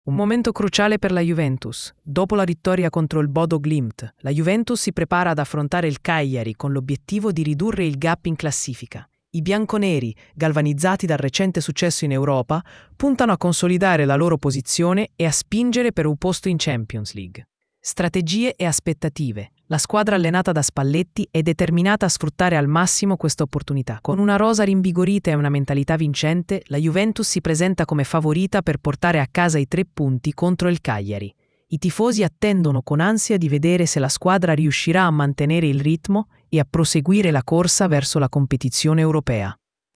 Un momento cruciale per la Juventus. Dopo la vittoria contro il Bodo Glimt, la Juventus si prepara ad affrontare il Cagliari con l'obiettivo di ridurre il gap in classifica. I bianconeri, galvanizzati dal recente successo in Europa, puntano a consolidare la loro posizione e a spingere per un posto in Champions League. Strategie e aspettative. La squadra allenata da Spalletti è determinata a sfruttare al massimo questa opportunità. Con una rosa rinvigorita e una mentalità vincente, la Juventus si presenta come favorita per portare a casa i 3 punti contro il Cagliari. I tifosi attendono con ansia di vedere se la squadra riuscirà a mantenere il ritmo e a proseguire la corsa verso la competizione europea.